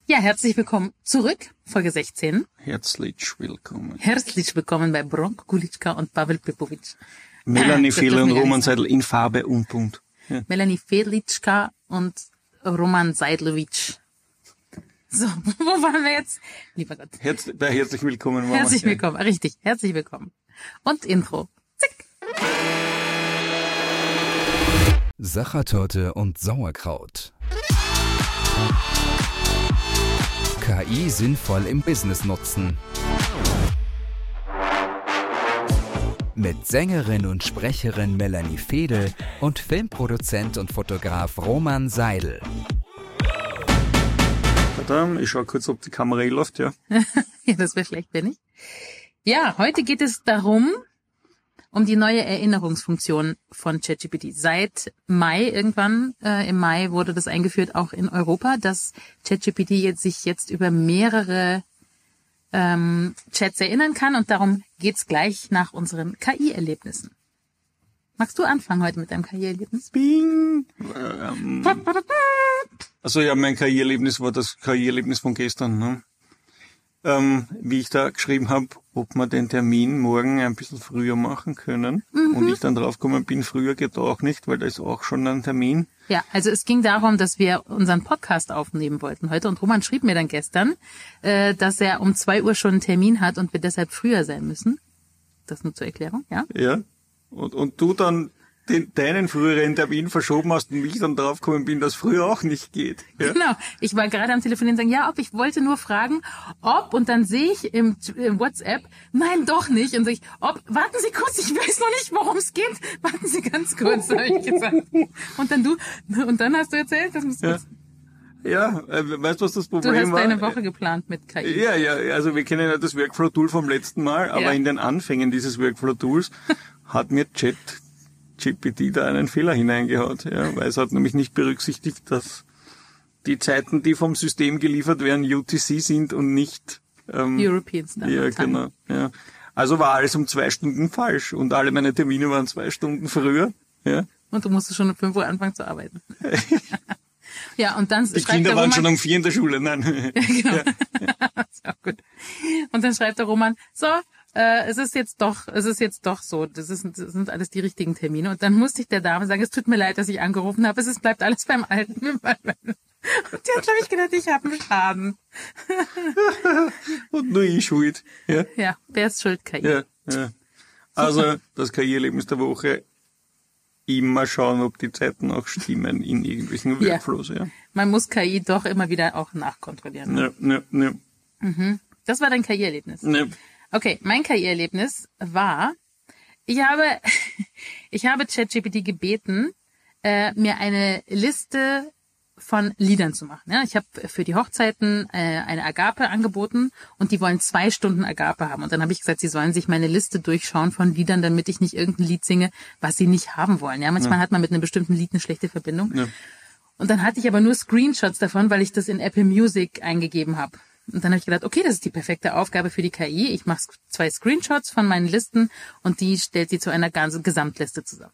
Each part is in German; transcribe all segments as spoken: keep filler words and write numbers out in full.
Ja, herzlich willkommen zurück, Folge sechzehn. Herzlich willkommen. Herzlich willkommen bei Bronko Gulitschka und Pavel Pepovic. Melanie Fehler und Roman Seidel in Farbe und bunt. Ja. Melanie Fedlitschka und Roman Seidlowitsch. So, wo waren wir jetzt? Lieber Gott. Herz, bei herzlich willkommen. Mama. Herzlich willkommen, ja. Richtig, herzlich willkommen. Und Intro. Zick. Sachertorte und Sauerkraut. K I sinnvoll im Business nutzen. Mit Sängerin und Sprecherin Melanie Fedel und Filmproduzent und Fotograf Roman Seidel. Verdammt, ich schau kurz, ob die Kamera eh läuft, ja. Ja, das wäre schlecht, wenn nicht. Ja, heute geht es darum, um die neue Erinnerungsfunktion von ChatGPT. Seit Mai, irgendwann äh, im Mai wurde das eingeführt, auch in Europa, dass ChatGPT jetzt sich jetzt über mehrere ähm, Chats erinnern kann, und darum geht's gleich nach unseren K I-Erlebnissen. Magst du anfangen heute mit deinem K I-Erlebnis? Bing! Ähm, also ja, mein K I-Erlebnis war das K I-Erlebnis von gestern, ne? Ähm, wie ich da geschrieben habe, ob wir den Termin morgen ein bisschen früher machen können. Mhm. Und ich dann draufgekommen bin, früher geht auch nicht, weil da ist auch schon ein Termin. Ja, also es ging darum, dass wir unseren Podcast aufnehmen wollten heute. Und Roman schrieb mir dann gestern, äh, dass er um zwei Uhr schon einen Termin hat und wir deshalb früher sein müssen. Das nur zur Erklärung, ja? Ja. Und, und du dann den, deinen früheren Termin verschoben hast und ich dann draufgekommen bin, dass früher auch nicht geht. Ja? Genau. Ich war gerade am Telefonieren und sagen, ja, ob, ich wollte nur fragen, ob, und dann sehe ich im, im WhatsApp, nein, doch nicht. Und sage ich, ob, warten Sie kurz, ich weiß noch nicht, worum es geht. Warten Sie ganz kurz, habe ich gesagt. Und dann du, und dann hast du erzählt, das musst du ja. Ja, äh, weißt du, was das Problem war? Du hast war? deine Woche geplant mit K I. Ja, ja, also wir kennen ja das Workflow-Tool vom letzten Mal, aber ja. in den Anfängen dieses Workflow-Tools hat mir Chat G P T da einen Fehler hineingehaut, ja, weil es hat nämlich nicht berücksichtigt, dass die Zeiten, die vom System geliefert werden, U T C sind und nicht ähm, European Standard. Ja, genau. Ja. Also war alles um zwei Stunden falsch und alle meine Termine waren zwei Stunden früher. Ja. Und du musstest schon um fünf Uhr anfangen zu arbeiten. Ja, und dann die schreibt Kinder der waren Roman, schon um vier in der Schule, nein. Ja, genau. Ja, ja. Das ist auch gut. Und dann schreibt der Roman, so, äh, es ist jetzt doch, es ist jetzt doch so, das, ist, das sind alles die richtigen Termine. Und dann musste ich der Dame sagen, es tut mir leid, dass ich angerufen habe, es ist, bleibt alles beim Alten. Und die hat, glaube ich, gedacht, ich habe einen Schaden. Und nur ich schuld. Ja, ja, wer ist schuld? K I. Ja, ja. Also das K I-Erlebnis der Woche, immer schauen, ob die Zeiten auch stimmen in irgendwelchen Workflows. Ja. Ja. Man muss K I doch immer wieder auch nachkontrollieren. Ne? Ja, ja, ja. Mhm. Das war dein K I-Erlebnis. Ja. Okay, mein K I-Erlebnis war, ich habe, ich habe ChatGPT gebeten, äh, mir eine Liste von Liedern zu machen. Ja, ich habe für die Hochzeiten äh, eine Agape angeboten und die wollen zwei Stunden Agape haben. Und dann habe ich gesagt, sie sollen sich meine Liste durchschauen von Liedern, damit ich nicht irgendein Lied singe, was sie nicht haben wollen. Ja, manchmal ja. hat man mit einem bestimmten Lied eine schlechte Verbindung. Ja. Und dann hatte ich aber nur Screenshots davon, weil ich das in Apple Music eingegeben habe. Und dann habe ich gedacht, okay, das ist die perfekte Aufgabe für die K I. Ich mache zwei Screenshots von meinen Listen und die stellt sie zu einer ganzen Gesamtliste zusammen.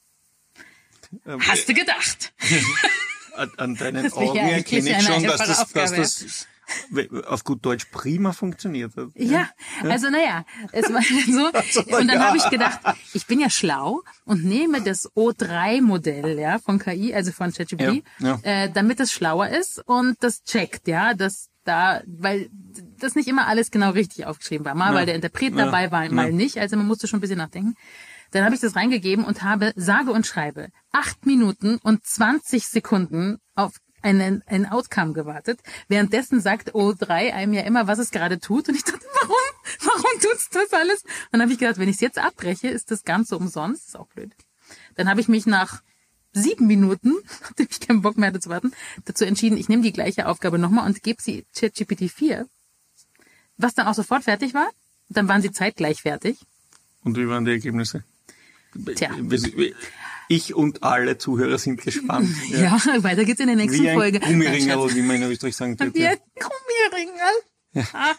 Ähm, Hast du gedacht? An, an deinen Augen erkenne ich schon, dass das, dass das auf gut Deutsch prima funktioniert hat. Ja, ja. also naja, es war so. Also, und dann ja. habe ich gedacht, ich bin ja schlau und nehme das O drei Modell ja von K I, also von ChatGPT, ja, ja. äh, damit es schlauer ist und das checkt, ja, das da, weil das nicht immer alles genau richtig aufgeschrieben war. Mal, ja. weil der Interpret ja. dabei war, mal ja. nicht. Also man musste schon ein bisschen nachdenken. Dann habe ich das reingegeben und habe sage und schreibe acht Minuten und zwanzig Sekunden auf einen, einen Outcome gewartet. Währenddessen sagt O drei einem ja immer, was es gerade tut. Und ich dachte, warum? Warum tut's das alles? Und dann habe ich gedacht, wenn ich es jetzt abbreche, ist das Ganze umsonst. Ist auch blöd. Dann habe ich mich nach sieben Minuten, nachdem ich keinen Bock mehr hatte zu warten, dazu entschieden, ich nehme die gleiche Aufgabe nochmal und gebe sie ChatGPT vier, was dann auch sofort fertig war. Dann waren sie zeitgleich fertig. Und wie waren die Ergebnisse? Tja. Ich und alle Zuhörer sind gespannt. Ja, ja, weiter geht's in der nächsten wie ein Folge. Gummiringel, wie man in Österreich sagen könnte. Wie ein Gummiringel. Ja.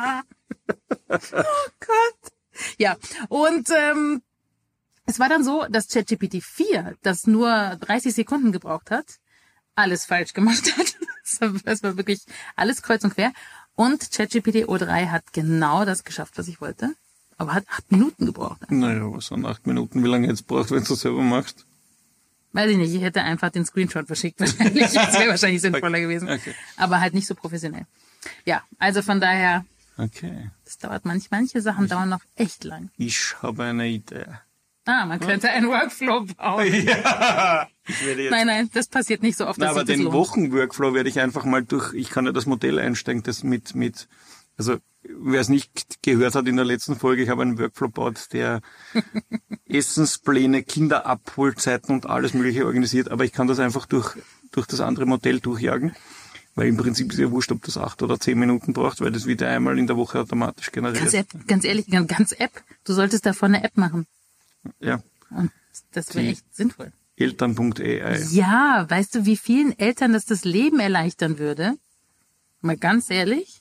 Oh Gott. Ja, und ähm, es war dann so, dass ChatGPT vier, das nur dreißig Sekunden gebraucht hat, alles falsch gemacht hat. Das war, das war wirklich alles kreuz und quer. Und ChatGPT O drei hat genau das geschafft, was ich wollte. Aber hat acht Minuten gebraucht. Naja, was sind acht Minuten? Wie lange jetzt braucht, wenn du es selber machst? Weiß ich nicht, ich hätte einfach den Screenshot verschickt wahrscheinlich. Das wäre wahrscheinlich sinnvoller gewesen. Okay. Aber halt nicht so professionell. Ja, also von daher, okay. das dauert manch, manche Sachen ich, dauern noch echt lang. Ich habe eine Idee. Ah, man könnte einen Workflow bauen. Ja. Ich werde jetzt, nein, nein, das passiert nicht so oft. Na, dass aber sich das den lohnt. Wochenworkflow werde ich einfach mal durch, ich kann ja das Modell einsteigen, das mit, mit, also, wer es nicht gehört hat in der letzten Folge, ich habe einen Workflow gebaut, der Essenspläne, Kinderabholzeiten und alles Mögliche organisiert, aber ich kann das einfach durch, durch das andere Modell durchjagen, weil im Prinzip ist ja wurscht, ob das acht oder zehn Minuten braucht, weil das wieder einmal in der Woche automatisch generiert. Ganz, App, ganz ehrlich, ganz App. Du solltest davon eine App machen. Ja. Und das wäre echt sinnvoll. Eltern Punkt A I. Ja, weißt du, wie vielen Eltern das das Leben erleichtern würde? Mal ganz ehrlich.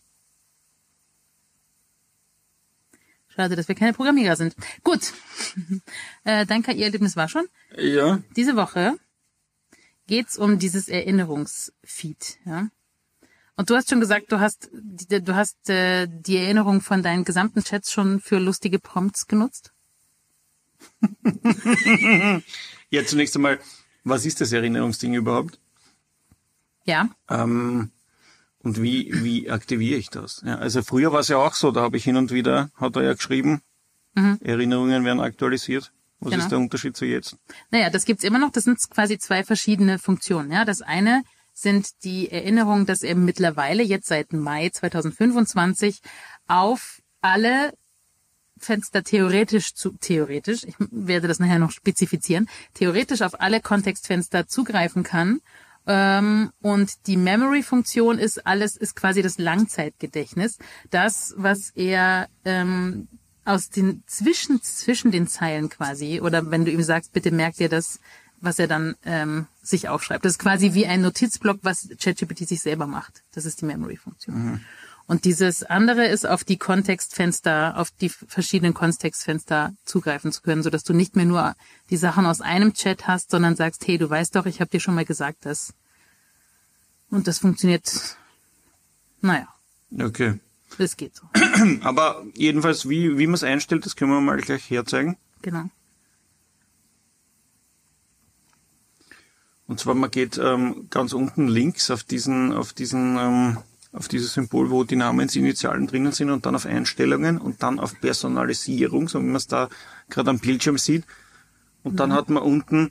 Schade, dass wir keine Programmierer sind. Gut, äh, dein K I-Erlebnis war schon. Ja. Diese Woche geht's um dieses Erinnerungsfeed. Ja? Und du hast schon gesagt, du hast, du hast äh, die Erinnerung von deinen gesamten Chats schon für lustige Prompts genutzt? Ja, zunächst einmal, was ist das Erinnerungsding überhaupt? Ja. Ähm, und wie wie aktiviere ich das? Ja, also früher war es ja auch so, da habe ich hin und wieder, hat er ja geschrieben, mhm. Erinnerungen werden aktualisiert. Was genau. ist der Unterschied zu jetzt? Naja, das gibt's immer noch. Das sind quasi zwei verschiedene Funktionen. Ja, das eine sind die Erinnerungen, dass er mittlerweile jetzt seit Mai zweitausendfünfundzwanzig auf alle Fenster theoretisch zu, theoretisch, ich werde das nachher noch spezifizieren, theoretisch auf alle Kontextfenster zugreifen kann. Ähm, und die Memory-Funktion ist alles, ist quasi das Langzeitgedächtnis. Das, was er ähm, aus den, zwischen, zwischen den Zeilen quasi, oder wenn du ihm sagst, bitte merk dir das, was er dann ähm, sich aufschreibt. Das ist quasi wie ein Notizblock, was ChatGPT sich selber macht. Das ist die Memory-Funktion. Mhm. Und dieses andere ist, auf die Kontextfenster, auf die verschiedenen Kontextfenster zugreifen zu können, sodass du nicht mehr nur die Sachen aus einem Chat hast, sondern sagst, hey, du weißt doch, ich habe dir schon mal gesagt, dass. Und das funktioniert, naja. Okay. Das geht so. Aber jedenfalls, wie, wie man es einstellt, das können wir mal gleich herzeigen. Genau. Und zwar, man geht ähm, ganz unten links auf diesen, auf diesen, ähm, auf dieses Symbol, wo die Namensinitialen drinnen sind und dann auf Einstellungen und dann auf Personalisierung, so wie man es da gerade am Bildschirm sieht. Und mhm. dann hat man unten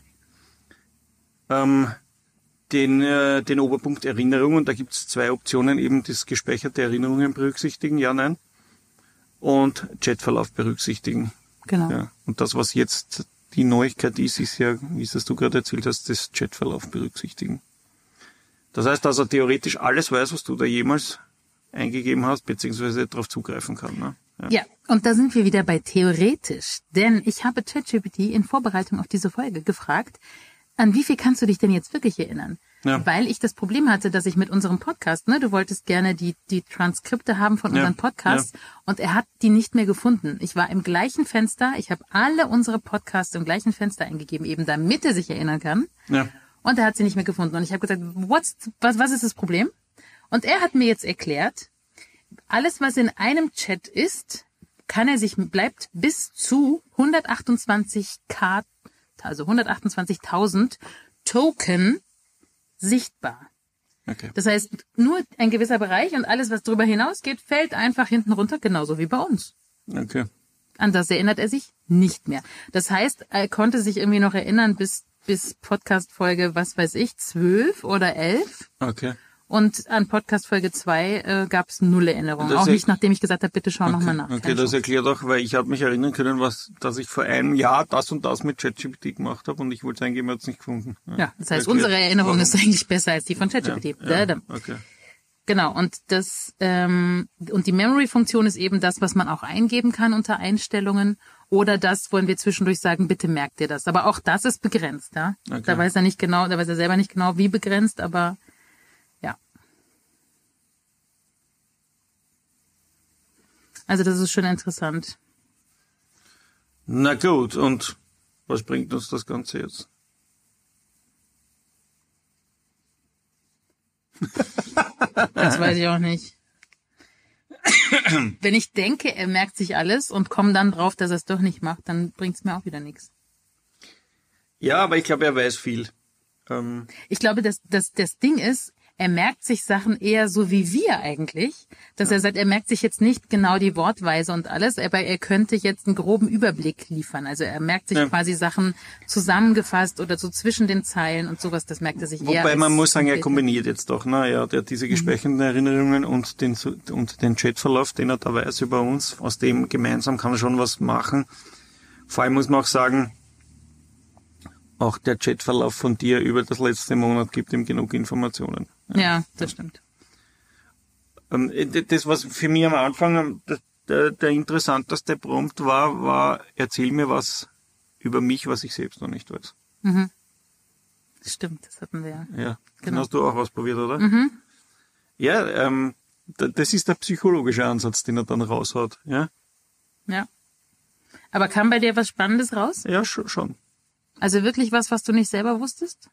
ähm, den, äh, den Oberpunkt Erinnerung und da gibt es zwei Optionen, eben das gespeicherte Erinnerungen berücksichtigen, ja, nein, und Chatverlauf berücksichtigen. Genau. Ja. Und das, was jetzt die Neuigkeit ist, ist ja, wie es du gerade erzählt hast, das Chatverlauf berücksichtigen. Das heißt, dass er theoretisch alles weiß, was du da jemals eingegeben hast, beziehungsweise darauf zugreifen kann. Ne? Ja. ja, und da sind wir wieder bei theoretisch. Denn ich habe ChatGPT in Vorbereitung auf diese Folge gefragt, an wie viel kannst du dich denn jetzt wirklich erinnern? Ja. Weil ich das Problem hatte, dass ich mit unserem Podcast, ne, du wolltest gerne die die Transkripte haben von unseren ja. Podcasts ja. und er hat die nicht mehr gefunden. Ich war im gleichen Fenster, ich habe alle unsere Podcasts im gleichen Fenster eingegeben, eben damit er sich erinnern kann. Ja. Und er hat sie nicht mehr gefunden. Und ich habe gesagt, what's, was, was ist das Problem? Und er hat mir jetzt erklärt, alles, was in einem Chat ist, kann er sich, bleibt bis zu hundertachtundzwanzig K, also hundertachtundzwanzigtausend Token sichtbar. Okay. Das heißt, nur ein gewisser Bereich und alles, was darüber hinausgeht, fällt einfach hinten runter, genauso wie bei uns. Okay. An das erinnert er sich nicht mehr. Das heißt, er konnte sich irgendwie noch erinnern bis bis Podcast-Folge, was weiß ich, zwölf oder elf. Okay. Und an Podcast-Folge zwei äh, gab es null Erinnerungen. Auch nicht, nachdem ich gesagt habe, bitte schau okay. nochmal nach. Okay, das erklärt auch, weil ich habe mich erinnern können, was, dass ich vor einem Jahr das und das mit ChatGPT gemacht habe und ich wollte es eingeben, hat es nicht gefunden. Ja, ja, das heißt, erklärt, unsere Erinnerung warum? Ist eigentlich besser als die von ChatGPT. Ja, ja, okay. Genau, und das ähm, und die Memory-Funktion ist eben das, was man auch eingeben kann unter Einstellungen. Oder das wollen wir zwischendurch sagen, bitte merkt ihr das. Aber auch das ist begrenzt, ja. Okay. Da weiß er nicht genau, da weiß er selber nicht genau, wie begrenzt, aber ja. Also das ist schon interessant. Na gut, und was bringt uns das Ganze jetzt? Das weiß ich auch nicht. Wenn ich denke, er merkt sich alles und komme dann drauf, dass er es doch nicht macht, dann bringt's mir auch wieder nichts. Ja, aber ich glaube, er weiß viel. Ähm ich glaube, dass, dass das Ding ist, er merkt sich Sachen eher so wie wir eigentlich, dass er sagt, er merkt sich jetzt nicht genau die Wortweise und alles, aber er könnte jetzt einen groben Überblick liefern. Also er merkt sich ja. quasi Sachen zusammengefasst oder so zwischen den Zeilen und sowas, das merkt er sich eher. Wobei man muss sagen, er kombiniert jetzt doch, ne? Er hat ja diese gespeicherten mhm. Erinnerungen und den, und den Chatverlauf, den er da weiß über uns. Aus dem gemeinsam kann er schon was machen. Vor allem muss man auch sagen, auch der Chatverlauf von dir über das letzte Monat gibt ihm genug Informationen. Ja, ja das stimmt. Das, was für mich am Anfang der, der interessanteste Prompt war, war, erzähl mir was über mich, was ich selbst noch nicht weiß. Mhm. Das stimmt, das hatten wir ja. Ja, genau. Den hast du auch ausprobiert, oder? Mhm. Ja, ähm, das ist der psychologische Ansatz, den er dann raushaut. Ja. Ja. Aber kam bei dir was Spannendes raus? Ja, schon. Also wirklich was, was du nicht selber wusstest?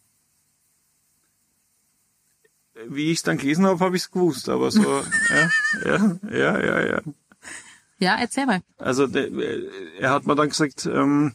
Wie ich es dann gelesen habe, habe ich es gewusst, aber so, ja, ja, ja, ja, ja. Ja, erzähl mal. Also der, er hat mir dann gesagt, ähm,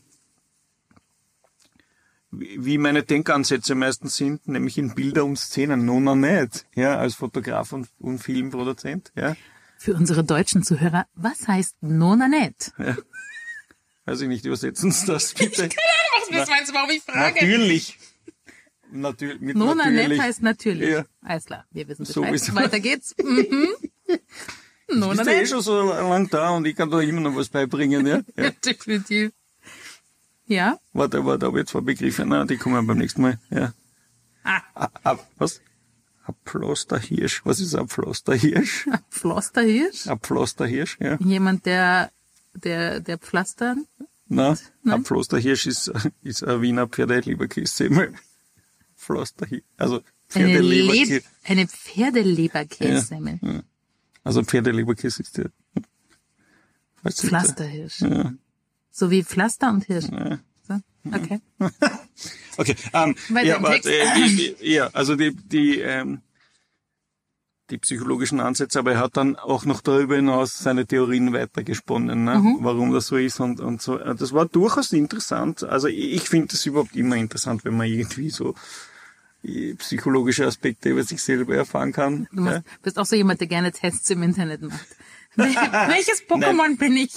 wie meine Denkansätze meistens sind, nämlich in Bilder und Szenen, nona nicht, ja, als Fotograf und, und Filmproduzent, ja. Für unsere deutschen Zuhörer, was heißt nona nicht? Ja. Weiß ich nicht, übersetzen Sie das bitte. Ich keine Ahnung, was meinst du, warum ich frage? Natürlich. Natürlich. Mit nona natürlich. nicht heißt natürlich. Ja. Alles klar, wir wissen Bescheid. So weiter geht's. Mhm. Nona nicht. Ich bin eh schon so lang da und ich kann da immer noch was beibringen, ja? Ja, ja definitiv. Ja? Warte, warte, aber jetzt zwei Begriffe. Nein, die kommen beim nächsten Mal, ja. Ah. A, a, was? Apflosterhirsch. Was ist Apflosterhirsch? Apflosterhirsch? Apflosterhirsch, ja. Jemand, der, der, der Pflastern? Nein, Apflosterhirsch ist, ist ein Wiener Pferdeleberkässemmel. Pflosterhirsch, also Pferdeleberkäse. Eine Pferdeleberkässemmel. Ja, ja. Also Pferdeleberkäse ist der. Pflasterhirsch. Ja. So wie Pflaster und Hirsch. Ja. So? Okay. Okay. Ähm, ja, aber, äh, die, die, ja, also die, die, ähm, die psychologischen Ansätze, aber er hat dann auch noch darüber hinaus seine Theorien weitergesponnen, ne? Mhm. Warum das so ist und, und so. Das war durchaus interessant. Also ich finde das überhaupt immer interessant, wenn man irgendwie so psychologische Aspekte über sich selber erfahren kann. Du musst, ja? bist auch so jemand, der gerne Tests im Internet macht. Welches Pokémon bin ich?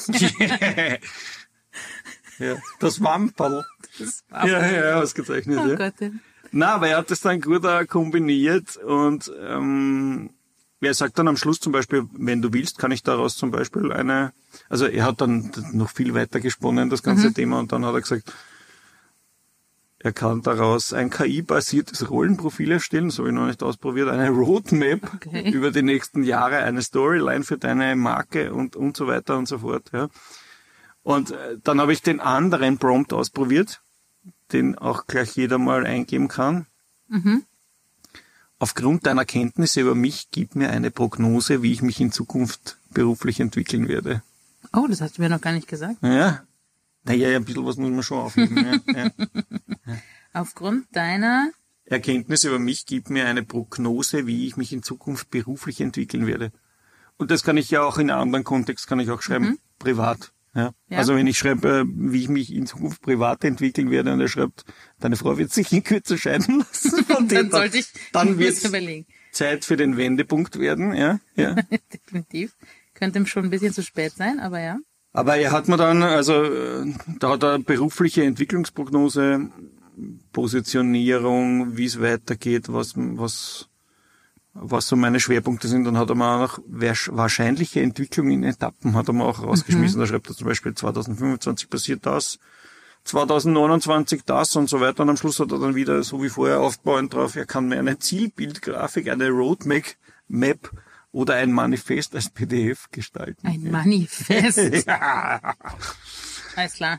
Ja, das Wamperl. Das Wamperl. Ja, ja, ausgezeichnet. Oh ja. Gott. Na, aber er hat das dann gut auch kombiniert und ähm, er sagt dann am Schluss zum Beispiel, wenn du willst, kann ich daraus zum Beispiel eine, also er hat dann noch viel weiter gesponnen, das ganze mhm. Thema, und dann hat er gesagt, er kann daraus ein K I-basiertes Rollenprofil erstellen, das habe ich noch nicht ausprobiert, eine Roadmap okay. über die nächsten Jahre, eine Storyline für deine Marke und und so weiter und so fort. Ja. Und äh, dann habe ich den anderen Prompt ausprobiert, den auch gleich jeder mal eingeben kann. Mhm. Aufgrund deiner Kenntnisse über mich, gib mir eine Prognose, wie ich mich in Zukunft beruflich entwickeln werde. Oh, das hast du mir noch gar nicht gesagt. Ja. Naja, ja, ein bisschen was muss man schon aufheben. ja, ja. Ja. Aufgrund deiner Erkenntnisse über mich, gib mir eine Prognose, wie ich mich in Zukunft beruflich entwickeln werde. Und das kann ich ja auch in einem anderen Kontext, kann ich auch schreiben, mhm. privat. Ja. Ja. Also wenn ich schreibe, wie ich mich in Zukunft privat entwickeln werde, und er schreibt, deine Frau wird sich in Kürze scheiden lassen, von dann sollte ich dann wird es Zeit für den Wendepunkt werden. Ja, ja. Definitiv. Könnte ihm schon ein bisschen zu spät sein, aber ja. Aber er hat mir dann, also da hat er berufliche Entwicklungsprognose, Positionierung, wie es weitergeht, was was was so meine Schwerpunkte sind. Dann hat er mir auch noch wahrscheinliche Entwicklung in Etappen hat er mir auch rausgeschmissen. Mhm. Da schreibt er zum Beispiel zwanzig fünfundzwanzig passiert das, zwanzig neunundzwanzig das und so weiter. Und am Schluss hat er dann wieder, so wie vorher, aufbauend drauf, er kann mir eine Zielbildgrafik, eine Roadmap Map oder ein Manifest als P D F gestalten. Ein Manifest? Ja. Alles klar.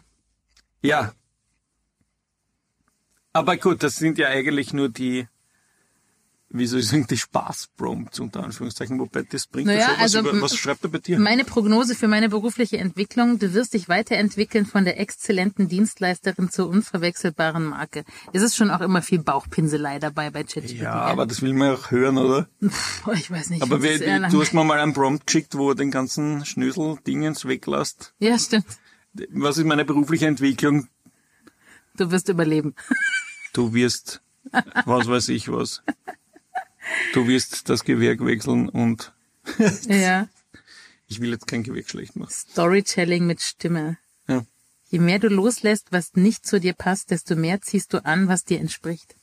Ja. Aber gut, das sind ja eigentlich nur die wie soll ich sagen, die Spaß-Prompts unter Anführungszeichen, wobei das bringt naja, ja schon was also, über, was schreibt er bei dir? Meine Prognose für meine berufliche Entwicklung, du wirst dich weiterentwickeln von der exzellenten Dienstleisterin zur unverwechselbaren Marke. Es ist schon auch immer viel Bauchpinselei dabei bei ChatGPT. Ja, aber das will man ja auch hören, oder? Puh, ich weiß nicht. Aber wie, du hast mir mal einen Prompt geschickt, wo er den ganzen Schnösel-Dingens weglässt. Ja, stimmt. Was ist meine berufliche Entwicklung? Du wirst überleben. Du wirst, was weiß ich was. Du wirst das Gewerk wechseln und ja. Ich will jetzt kein Gewerk schlecht machen. Storytelling mit Stimme. Ja. Je mehr du loslässt, was nicht zu dir passt, desto mehr ziehst du an, was dir entspricht.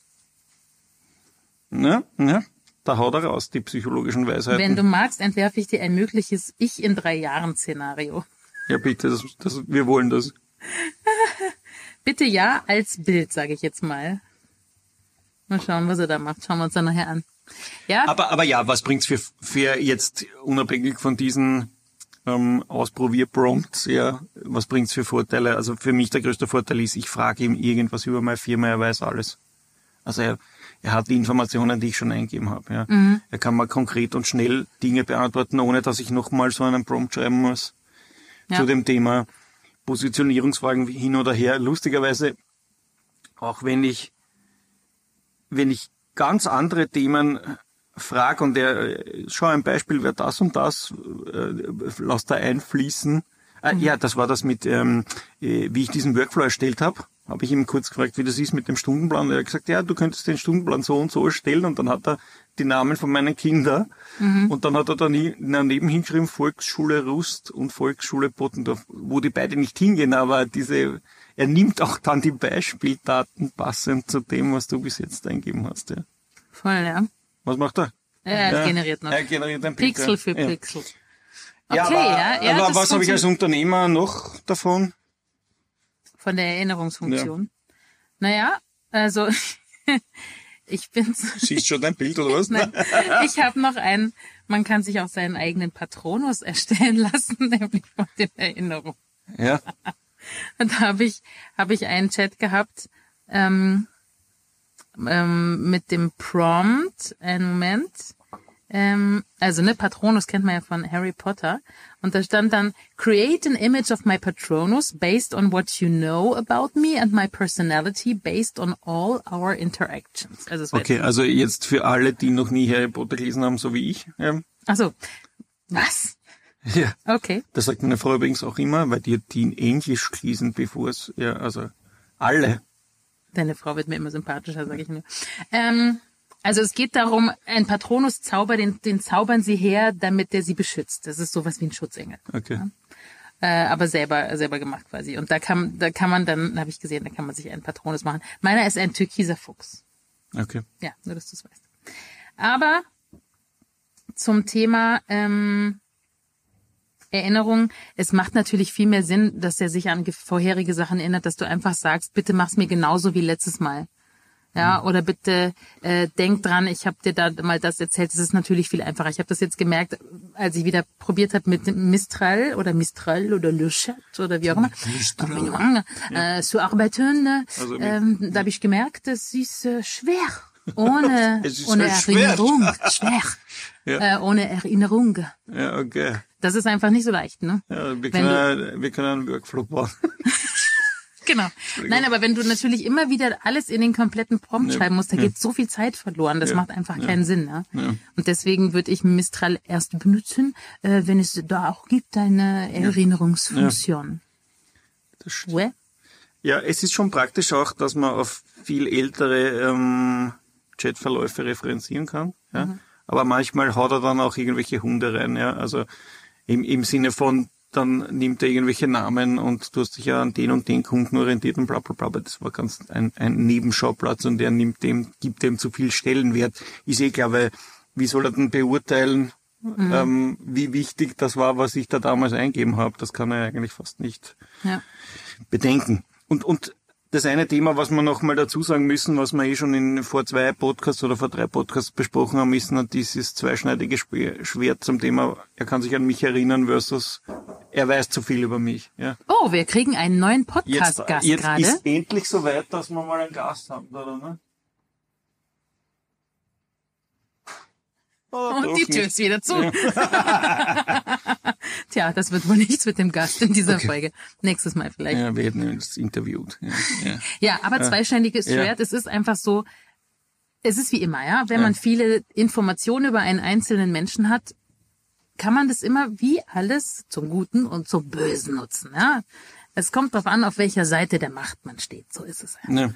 Ja, ja, da haut er raus, die psychologischen Weisheiten. Wenn du magst, entwerfe ich dir ein mögliches Ich in drei Jahren Szenario. Ja, bitte, das, das, wir wollen das. Bitte ja, als Bild, sage ich jetzt mal. Mal schauen, was er da macht. Schauen wir uns dann nachher an. Ja. Aber, aber ja, was bringt's für, für jetzt unabhängig von diesen ähm, Ausprobier-Prompts, ja, was bringt's für Vorteile? Also für mich der größte Vorteil ist, ich frage ihm irgendwas über meine Firma, er weiß alles. Also er, er hat die Informationen, die ich schon eingegeben habe. Ja. Mhm. Er kann mal konkret und schnell Dinge beantworten, ohne dass ich nochmal so einen Prompt schreiben muss. Ja. Zu dem Thema Positionierungsfragen hin oder her. Lustigerweise, auch wenn ich wenn ich ganz andere Themen frage und der, schau ein Beispiel, wer das und das, äh, lass da einfließen. Äh, mhm. Ja, das war das mit, ähm, äh, wie ich diesen Workflow erstellt habe. Habe ich ihm kurz gefragt, wie das ist mit dem Stundenplan. Er hat gesagt, ja, du könntest den Stundenplan so und so erstellen und dann hat er die Namen von meinen Kindern mhm. und dann hat er da daneben hingeschrieben Volksschule Rust und Volksschule Bottendorf, wo die beide nicht hingehen, aber diese, er nimmt auch dann die Beispieldaten passend zu dem, was du bis jetzt eingegeben hast. Ja. Voll, ja. Was macht er? Er ja, generiert noch. Er generiert ein Bild, Pixel für ja. Pixel. Okay, ja, aber, ja. ja aber was habe ich als Unternehmer noch davon? Von der Erinnerungsfunktion. Ja. Naja, also ich bin's. Siehst schon dein Bild oder was? Nein, ich habe noch einen, man kann sich auch seinen eigenen Patronus erstellen lassen, nämlich von den Erinnerungen. Ja. Und da habe ich, hab ich einen Chat gehabt ähm, ähm, mit dem Prompt, einen Moment, ähm, also ne, Patronus kennt man ja von Harry Potter. Und da stand dann, create an image of my Patronus based on what you know about me and my personality based on all our interactions. Also okay, also jetzt für alle, die noch nie Harry Potter gelesen haben, so wie ich. Ja. Ach so. Was? Ja. Okay. Das sagt meine Frau übrigens auch immer, weil die, die in Englisch lesen, bevor es, ja, also alle. Deine Frau wird mir immer sympathischer, sage ich nur. Ähm, Also es geht darum, ein Patronus-Zauber, den, den zaubern sie her, damit der sie beschützt. Das ist sowas wie ein Schutzengel. Okay. Ja? Äh, aber selber selber gemacht quasi. Und da kann da kann man dann, habe ich gesehen, da kann man sich einen Patronus machen. Meiner ist ein türkiser Fuchs. Okay. Ja, nur dass du es weißt. Aber zum Thema ähm, Erinnerung, es macht natürlich viel mehr Sinn, dass er sich an vorherige Sachen erinnert, dass du einfach sagst, bitte mach's mir genauso wie letztes Mal. Ja, oder bitte äh, denk dran, ich habe dir da mal das erzählt. Das ist natürlich viel einfacher. Ich habe das jetzt gemerkt, als ich wieder probiert habe mit Mistral oder Mistral oder Le Chat oder wie auch immer Mistral. Äh, zu arbeiten. Also ähm, da habe ich gemerkt, das ist äh, schwer. Ohne, es ist ohne halt Erinnerung. Schwer. Schwer. Ja. Äh, ohne Erinnerung. Ja, okay. Das ist einfach nicht so leicht, ne? Ja, wir können, wir können einen Workflow bauen. Genau. Nein, aber wenn du natürlich immer wieder alles in den kompletten Prompt ja, schreiben musst, da ja. geht so viel Zeit verloren. Das ja, macht einfach ja, keinen Sinn. Ne? Ja. Und deswegen würde ich Mistral erst benutzen, äh, wenn es da auch gibt eine Erinnerungsfunktion. Ja. Das stimmt. Ouais. Ja, es ist schon praktisch auch, dass man auf viel ältere ähm, Chatverläufe referenzieren kann. Ja? Mhm. Aber manchmal haut er dann auch irgendwelche Hunde rein. Ja? Also im, im Sinne von, dann nimmt er irgendwelche Namen und du hast dich ja an den und den Kunden orientiert und bla bla bla. Aber das war ganz ein, ein Nebenschauplatz und er nimmt dem, gibt dem zu viel Stellenwert. Ist eh klar, weil wie soll er denn beurteilen, mhm. ähm, wie wichtig das war, was ich da damals eingegeben habe? Das kann er eigentlich fast nicht ja. bedenken. Und, und das eine Thema, was wir noch mal dazu sagen müssen, was wir eh schon in vor zwei Podcasts oder vor drei Podcasts besprochen haben, ist noch dieses zweischneidige Schwert zum Thema, er kann sich an mich erinnern versus er weiß zu viel über mich. Ja. Oh, wir kriegen einen neuen Podcast-Gast jetzt, gerade. Jetzt ist endlich soweit, dass wir mal einen Gast haben, oder? Ne? Oh, und die Tür nicht. ist wieder zu. Ja. Tja, das wird wohl nichts mit dem Gast in dieser Okay. Folge. Nächstes Mal vielleicht. Ja, wir hätten uns interviewt. Ja, ja. Ja, aber zweischneidiges Ja. Schwert, es ist einfach so, es ist wie immer, ja, wenn Ja. man viele Informationen über einen einzelnen Menschen hat, kann man das immer wie alles zum Guten und zum Bösen nutzen, ja. Es kommt darauf an, auf welcher Seite der Macht man steht, so ist es. Ja.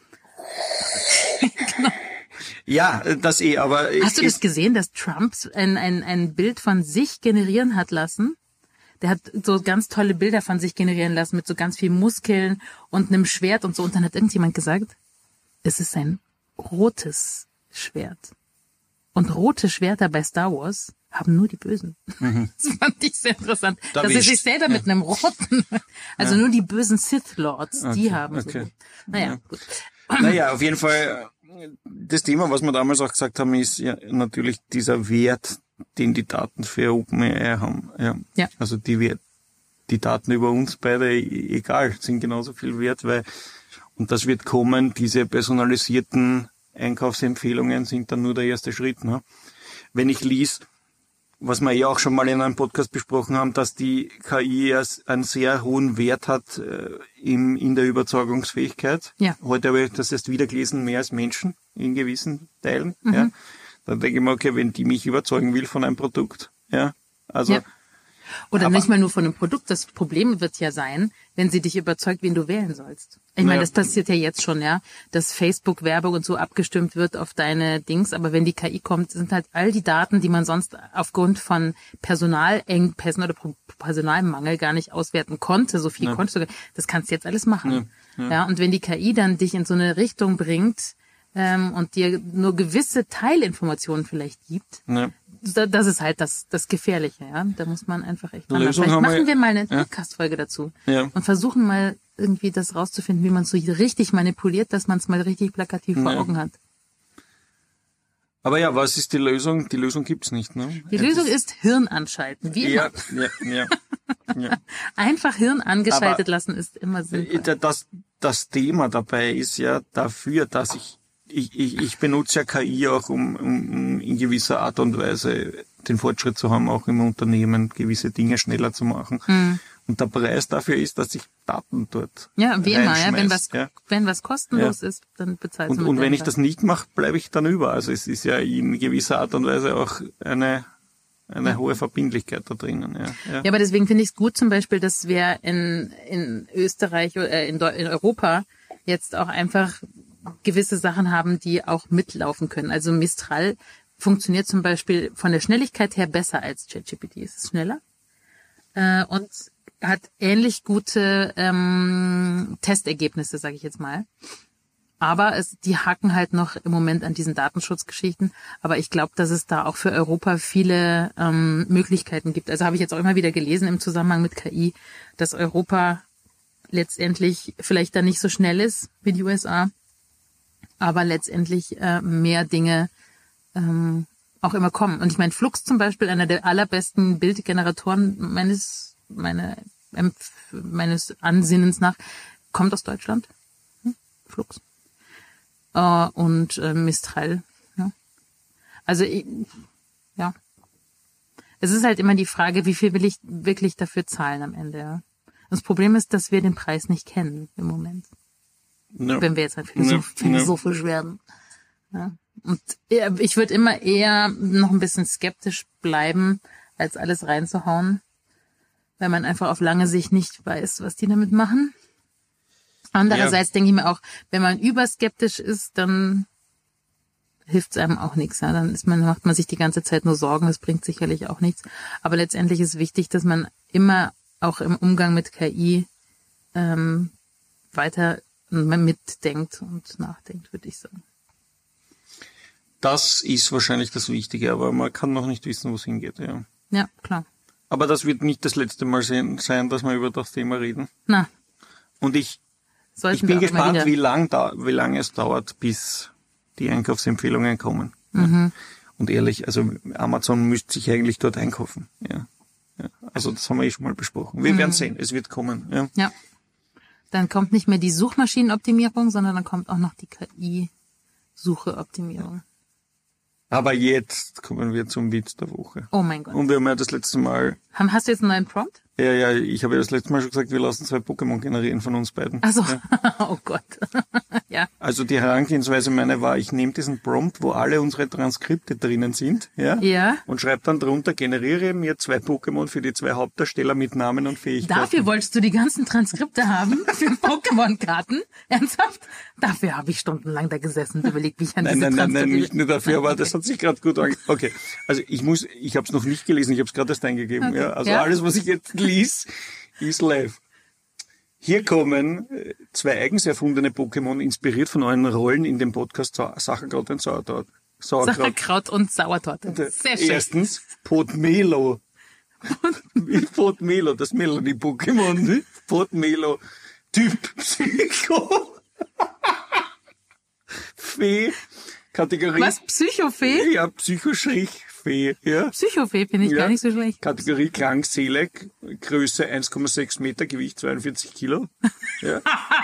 Ja, das eh, aber... Hast du das es- gesehen, dass Trump ein, ein, ein Bild von sich generieren hat lassen? Der hat so ganz tolle Bilder von sich generieren lassen mit so ganz viel Muskeln und einem Schwert und so. Und dann hat irgendjemand gesagt, es ist ein rotes Schwert. Und rote Schwerter bei Star Wars haben nur die Bösen. Mhm. Das fand ich sehr interessant. Da dass er wischt. sich selber mit einem roten, also nur die bösen Sith Lords, die haben so. okay. Naja, Ja. gut. Naja, auf jeden Fall, das Thema, was wir damals auch gesagt haben, ist ja natürlich dieser Wert, den die Daten für OpenAI haben. Ja. Ja. Also die Wert, die Daten über uns beide, e- egal, sind genauso viel wert, weil, und das wird kommen, diese personalisierten Einkaufsempfehlungen sind dann nur der erste Schritt. Ne? Wenn ich lies, was wir ja auch schon mal in einem Podcast besprochen haben, dass die K I ja einen sehr hohen Wert hat äh, im, in der Überzeugungsfähigkeit. Ja. Heute habe ich das erst wieder gelesen, mehr als Menschen in gewissen Teilen. Mhm. Ja. Dann denke ich mir, okay, wenn die mich überzeugen will von einem Produkt, ja, also Ja. Oder Aber- nicht mal nur von einem Produkt. Das Problem wird ja sein, wenn sie dich überzeugt, wen du wählen sollst. Ich meine, Ja. das passiert ja jetzt schon, ja, dass Facebook-Werbung und so abgestimmt wird auf deine Dings. Aber wenn die K I kommt, sind halt all die Daten, die man sonst aufgrund von Personalengpässen oder Pro- Personalmangel gar nicht auswerten konnte. So viel Ja. konntest du, das kannst du jetzt alles machen. Ja. Ja. Ja. Und wenn die K I dann dich in so eine Richtung bringt ähm, und dir nur gewisse Teilinformationen vielleicht gibt, ja. da- das ist halt das, das Gefährliche, ja. Da muss man einfach echt dran. Lösung Vielleicht haben wir- machen wir mal eine ja. Podcast-Folge dazu Ja. und versuchen mal irgendwie das rauszufinden, wie man es so richtig manipuliert, dass man es mal richtig plakativ vor Ja. Augen hat. Aber ja, was ist die Lösung? Die Lösung gibt's nicht, ne? Die Lösung ist Hirn anschalten, wie Ja, immer. ja, ja. ja. Einfach Hirn angeschaltet Aber- lassen ist immer sinnvoll. Das, das Thema dabei ist ja dafür, dass ich, ich, ich, ich benutze ja K I auch, um, um in gewisser Art und Weise den Fortschritt zu haben, auch im Unternehmen, gewisse Dinge schneller zu machen. Hm. Und der Preis dafür ist, dass ich Daten dort Ja, wie immer, ja. Wenn reinschmeiß, was, ja. wenn was kostenlos ist, dann bezahlst Und, du mit und wenn deinem ich das Preis. nicht mache, bleibe ich dann über. Also es ist ja in gewisser Art und Weise auch eine, eine hohe Verbindlichkeit da drinnen. Ja, ja. Ja, aber deswegen finde ich es gut zum Beispiel, dass wir in, in Österreich oder in, Deu- in Europa jetzt auch einfach gewisse Sachen haben, die auch mitlaufen können. Also Mistral funktioniert zum Beispiel von der Schnelligkeit her besser als ChatGPT. Es ist schneller äh, und hat ähnlich gute ähm, Testergebnisse, sage ich jetzt mal. Aber es, die haken halt noch im Moment an diesen Datenschutzgeschichten. Aber ich glaube, dass es da auch für Europa viele ähm, Möglichkeiten gibt. Also habe ich jetzt auch immer wieder gelesen im Zusammenhang mit K I, dass Europa letztendlich vielleicht da nicht so schnell ist wie die U S A, aber letztendlich äh, mehr Dinge ähm, auch immer kommen. Und ich meine, Flux zum Beispiel, einer der allerbesten Bildgeneratoren meines, meine, Empf- meines Ansinnens nach, kommt aus Deutschland. Hm? Flux. Äh, und äh, Mistral. Ja. Also, ich, ja. Es ist halt immer die Frage, wie viel will ich wirklich dafür zahlen am Ende. Ja. Das Problem ist, dass wir den Preis nicht kennen im Moment. Ja. Wenn wir jetzt halt philosoph- Ja, ja. philosophisch werden. Ja. Und eher- ich würde immer eher noch ein bisschen skeptisch bleiben, als alles reinzuhauen, weil man einfach auf lange Sicht nicht weiß, was die damit machen. Andererseits denke ich mir auch, wenn man überskeptisch ist, dann hilft es einem auch nichts. Ja? Dann ist man, macht man sich die ganze Zeit nur Sorgen, das bringt sicherlich auch nichts. Aber letztendlich ist wichtig, dass man immer auch im Umgang mit K I ähm, weiter mitdenkt und nachdenkt, würde ich sagen. Das ist wahrscheinlich das Wichtige, aber man kann noch nicht wissen, wo es hingeht. Ja. Ja, klar. Aber das wird nicht das letzte Mal sein, sein, dass wir über das Thema reden. Na, Und ich, sollten ich bin wir auch immer gespannt, wieder. wie lang da, wie lange es dauert, bis die Einkaufsempfehlungen kommen. Mhm. Und ehrlich, also Amazon müsste sich eigentlich dort einkaufen. Ja. Ja. Also das haben wir eh schon mal besprochen. Wir Mhm. werden sehen, es wird kommen. Ja. Ja. Dann kommt nicht mehr die Suchmaschinenoptimierung, sondern dann kommt auch noch die K I-Sucheoptimierung. Aber jetzt kommen wir zum Witz der Woche. Oh mein Gott. Und wir haben ja das letzte Mal... Hast du jetzt einen neuen Prompt? Ja, ja, ich habe ja das letzte Mal schon gesagt, wir lassen zwei Pokémon generieren von uns beiden. Ach so. Ja. Oh Gott. Ja. Also die Herangehensweise meine war, ich nehme diesen Prompt, wo alle unsere Transkripte drinnen sind, ja, Ja. und schreibe dann drunter, generiere mir zwei Pokémon für die zwei Hauptdarsteller mit Namen und Fähigkeiten. Dafür wolltest du die ganzen Transkripte haben für Pokémon-Karten? Ernsthaft? Dafür habe ich stundenlang da gesessen und überlegt, wie ich an Nein, diese nein, nein, Transkripte... nein, nicht nur dafür, aber das hat sich gerade gut ange... Okay, also ich muss, ich habe es noch nicht gelesen, ich habe es gerade erst eingegeben. Okay. Ja, also Ja? alles, was ich jetzt lies, ist live. Hier kommen äh, zwei eigens erfundene Pokémon, inspiriert von euren Rollen in dem Podcast Sau- Sacherkraut und Sauerkraut. Sauerkraut. Sauerkraut und Sauertorte. Sehr schön. Erstens, Potmelo. Potmelo, das Melanie-Pokémon. Ne? Potmelo, Typ Psycho. Fee, Kategorie... Was? Psychofee? Ja, Psychoschrich, Fee, ja. Psychofee finde ich Ja. gar nicht so schlecht. Kategorie Krankseele, Größe eins Komma sechs Meter, Gewicht zweiundvierzig Kilo. Ja.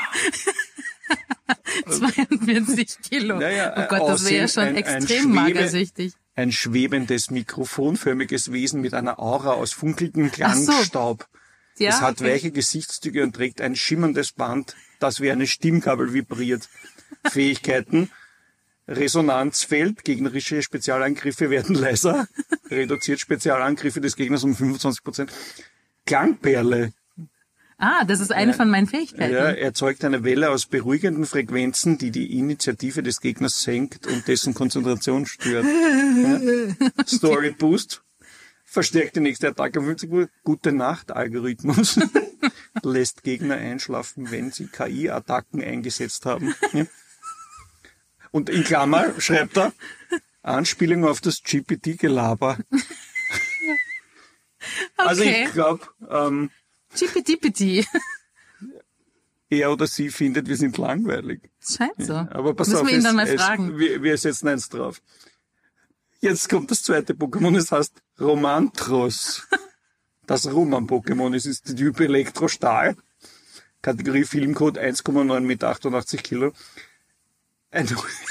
zweiundvierzig Kilo. Naja, Oh Gott, das wäre ja Aussehen, schon ein- ein extrem Schwebe- magersüchtig. Ein schwebendes, mikrofonförmiges Wesen mit einer Aura aus funkelndem Klangstaub. Ja, es hat okay. weiche Gesichtszüge und trägt ein schimmerndes Band, das wie eine Stimmkabel vibriert. Fähigkeiten: Resonanzfeld, gegnerische Spezialangriffe werden leiser, reduziert Spezialangriffe des Gegners um fünfundzwanzig Prozent. Klangperle, Ah, das ist eine von meinen Fähigkeiten. ja, erzeugt eine Welle aus beruhigenden Frequenzen, die die Initiative des Gegners senkt und dessen Konzentration stört. Ja. Story Boost, verstärkt die nächste Attacke um fünfzig Uhr. Gute Nacht Algorithmus, lässt Gegner einschlafen, wenn sie K I-Attacken eingesetzt haben. Ja. Und in Klammer schreibt er, Anspielung auf das G P T-Gelaber. Also Okay. ich glaube, ähm, Chippity-Pitti. er oder sie findet, wir sind langweilig. Scheint so. Aber pass Müssen auf, wir ihn dann mal es, fragen. Es, wir, wir setzen eins drauf. Jetzt kommt das zweite Pokémon, es heißt Romantros. Das Roman-Pokémon, es ist der Typ Elektrostahl. Kategorie Filmcode eins Komma neun Meter, achtundachtzig Kilo. Ein,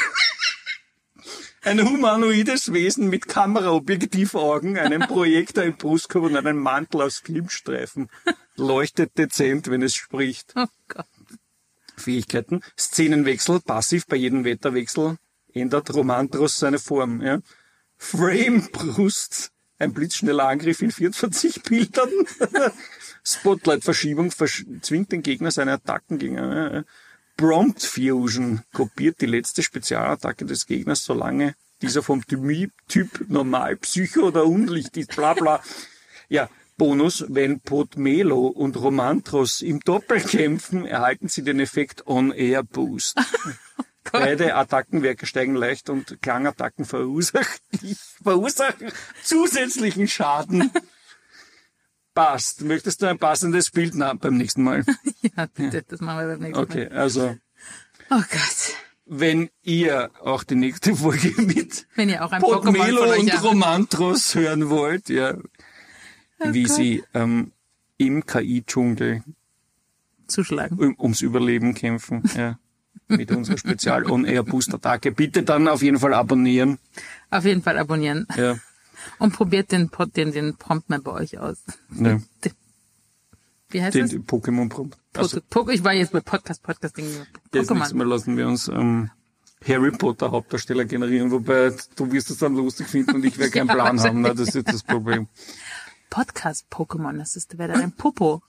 ein humanoides Wesen mit Kameraobjektivaugen, einem Projektor im Brustkorb und einem Mantel aus Filmstreifen. Leuchtet dezent, wenn es spricht. Oh Gott. Fähigkeiten: Szenenwechsel, passiv bei jedem Wetterwechsel ändert Romantros seine Form. Ja. Frame-Brust, ein blitzschneller Angriff in vierundvierzig Bildern. Spotlight-Verschiebung versch- zwingt den Gegner seine Attacken gegen... Äh, Prompt Fusion, kopiert die letzte Spezialattacke des Gegners, solange dieser vom Typ, typ normal, Psycho oder Unlicht ist, bla bla. Ja, Bonus: Wenn Potmelo und Romantros im Doppel kämpfen, erhalten sie den Effekt On-Air Boost. Beide Attackenwerke steigen leicht und Klangattacken verursachen, verursachen zusätzlichen Schaden. Passt. Möchtest du ein passendes Bild haben beim nächsten Mal? Ja, bitte, das machen wir beim nächsten Mal. Okay, also Oh Gott. wenn ihr auch die nächste Folge mit Wenn ihr auch ein Pokémon von Potmelo euch und habt. Romantros hören wollt, ja, wie Gott. sie ähm, im K I-Dschungel Zuschlagen. um, ums Überleben kämpfen, ja, mit unserer Spezial-On-Air-Booster-Attacke. Bitte dann auf jeden Fall abonnieren. Auf jeden Fall abonnieren. Ja, Und probiert den, Pod- den, den Prompt mal bei euch aus. ja. Wie heißt Den das? Pokémon-Prompt. Also, Po- Po- ich war jetzt bei Podcast, Podcast-Ding. das nächste Pokémon. Mal lassen wir uns ähm, Harry Potter Hauptdarsteller generieren, wobei du wirst es dann lustig finden und ich werde keinen Ja, Plan haben. Na, wahrscheinlich. das ist jetzt das Problem. Podcast-Pokémon, das ist, wäre dann ein Popo.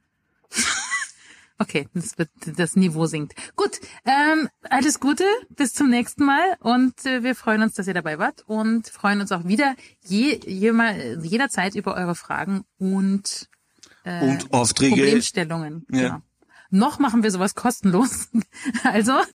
Okay, das wird, das Niveau sinkt. Gut, ähm, alles Gute, bis zum nächsten Mal und äh, wir freuen uns, dass ihr dabei wart und freuen uns auch wieder je, je mal, jederzeit über eure Fragen und äh, Und Aufträge. Problemstellungen. Ja. Genau. Noch machen wir sowas kostenlos. Also